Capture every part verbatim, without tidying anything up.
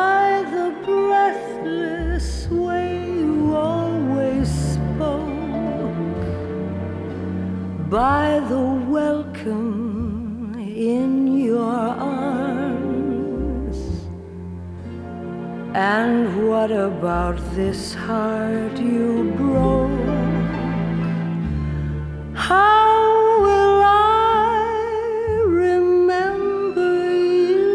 by the breathless way you always spoke, by the welcome in your arms. And what about this heart you broke? How will I remember you?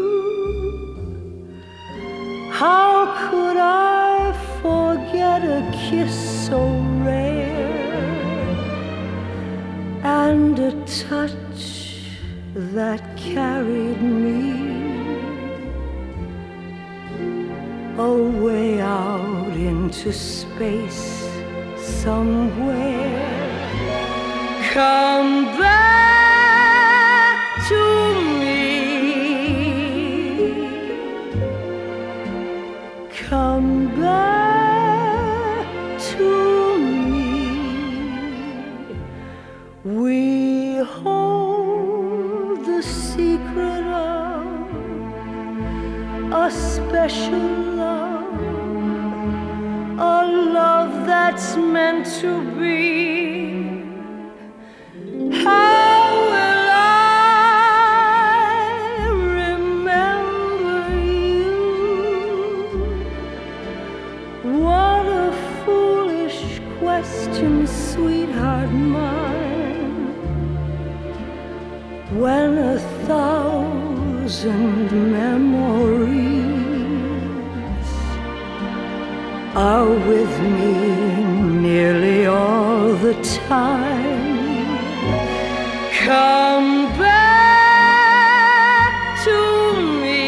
How could I forget a kiss so rare and a touch that carried me away out into space somewhere? Come back to me, come back to me. We hold the secret of a special love, a love that's meant to be. How will I remember you? What a foolish question, sweetheart mine, when a thousand memories are with me nearly all the time. Come back to me,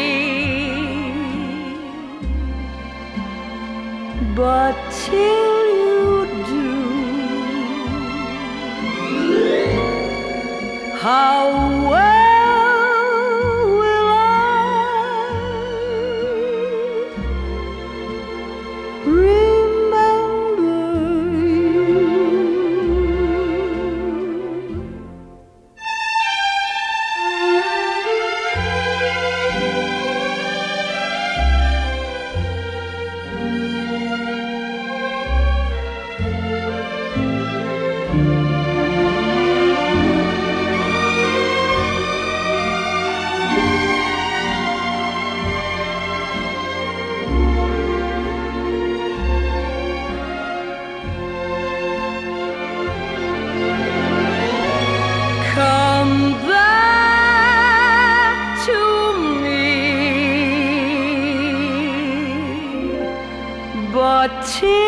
but till you do, how well will I remember you? Come back to me, but till